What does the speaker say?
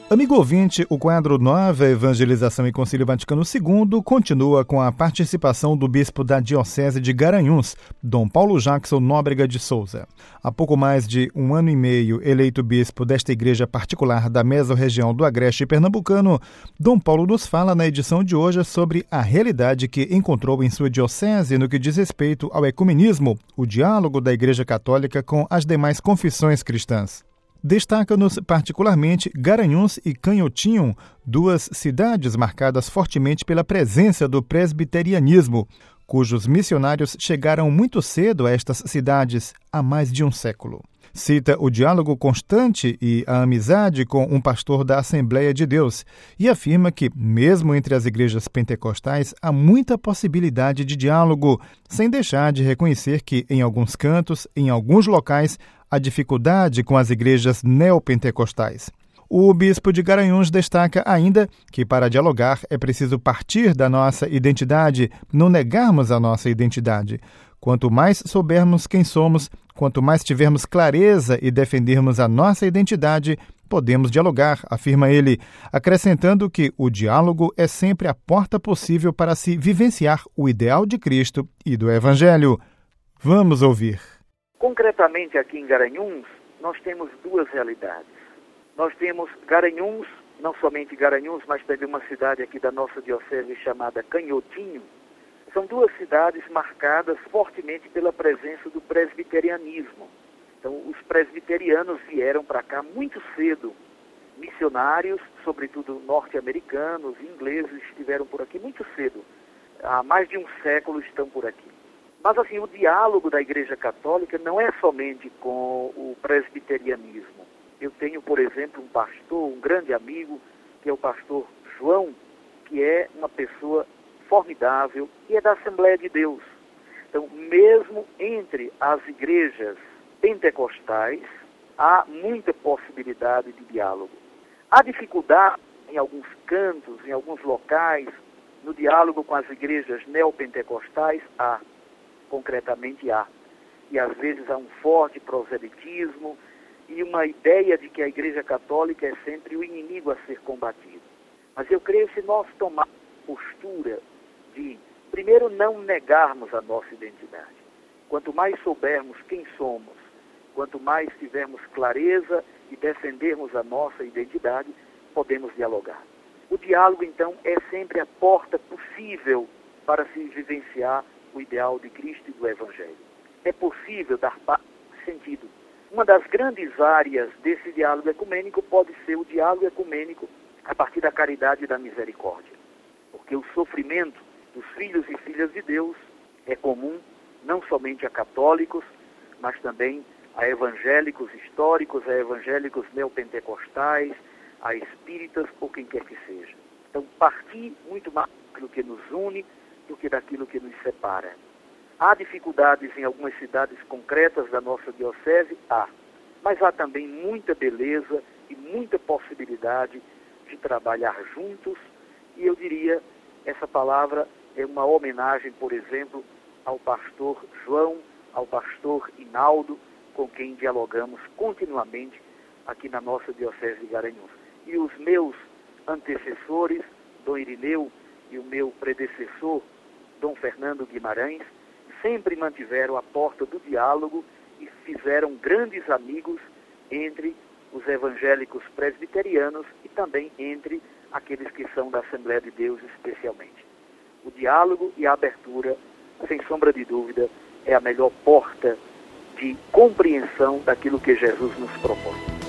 Amigo ouvinte, o quadro Nova Evangelização e Concílio Vaticano II continua com a participação do bispo da Diocese de Garanhuns, Dom Paulo Jackson Nóbrega de Souza. Há pouco mais de 1 ano e meio eleito bispo desta igreja particular da mesorregião do Agreste Pernambucano, Dom Paulo nos fala na edição de hoje sobre a realidade que encontrou em sua diocese no que diz respeito ao ecumenismo, o diálogo da Igreja Católica com as demais confissões cristãs. Destaca-nos particularmente Garanhuns e Canhotinho, duas cidades marcadas fortemente pela presença do presbiterianismo, cujos missionários chegaram muito cedo a estas cidades há mais de um século. Cita o diálogo constante e a amizade com um pastor da Assembleia de Deus e afirma que, mesmo entre as igrejas pentecostais, há muita possibilidade de diálogo, sem deixar de reconhecer que, em alguns cantos, em alguns locais, há dificuldade com as igrejas neopentecostais. O bispo de Garanhuns destaca ainda que, para dialogar, é preciso partir da nossa identidade, não negarmos a nossa identidade. Quanto mais soubermos quem somos, quanto mais tivermos clareza e defendermos a nossa identidade, podemos dialogar, afirma ele, acrescentando que o diálogo é sempre a porta possível para se vivenciar o ideal de Cristo e do Evangelho. Vamos ouvir. Concretamente aqui em Garanhuns, nós temos duas realidades. Nós temos Garanhuns, não somente Garanhuns, mas também uma cidade aqui da nossa diocese chamada Canhotinho. São duas cidades marcadas fortemente pela presença do presbiterianismo. Então, os presbiterianos vieram para cá muito cedo. Missionários, sobretudo norte-americanos, ingleses, estiveram por aqui muito cedo. Há mais de um século estão por aqui. Mas, assim, o diálogo da Igreja Católica não é somente com o presbiterianismo. Eu tenho, por exemplo, um pastor, um grande amigo, que é o pastor João, que é uma pessoa formidável e é da Assembleia de Deus. Então, mesmo entre as igrejas pentecostais, há muita possibilidade de diálogo. Há dificuldade em alguns cantos, em alguns locais, no diálogo com as igrejas neopentecostais? Há. Concretamente há. E às vezes há um forte proselitismo e uma ideia de que a Igreja Católica é sempre o inimigo a ser combatido. Mas eu creio que se nós tomarmos postura de, primeiro, não negarmos a nossa identidade. Quanto mais soubermos quem somos, quanto mais tivermos clareza e defendermos a nossa identidade, podemos dialogar. O diálogo, então, é sempre a porta possível para se vivenciar o ideal de Cristo e do Evangelho. É possível dar passo nesse sentido. Uma das grandes áreas desse diálogo ecumênico pode ser o diálogo ecumênico a partir da caridade e da misericórdia. Porque o sofrimento dos filhos e filhas de Deus é comum não somente a católicos, mas também a evangélicos históricos, a evangélicos neopentecostais, a espíritas ou quem quer que seja. Então, partir muito mais daquilo que nos une do que daquilo que nos separa. Há dificuldades em algumas cidades concretas da nossa diocese? Há. Mas há também muita beleza e muita possibilidade de trabalhar juntos. E eu diria, essa palavra é uma homenagem, por exemplo, ao pastor João, ao pastor Hinaldo, com quem dialogamos continuamente aqui na nossa diocese de Garanhuns. E os meus antecessores, Dom Irineu, e o meu predecessor, Dom Fernando Guimarães, sempre mantiveram a porta do diálogo e fizeram grandes amigos entre os evangélicos presbiterianos e também entre aqueles que são da Assembleia de Deus especialmente. O diálogo e a abertura, sem sombra de dúvida, é a melhor porta de compreensão daquilo que Jesus nos propõe.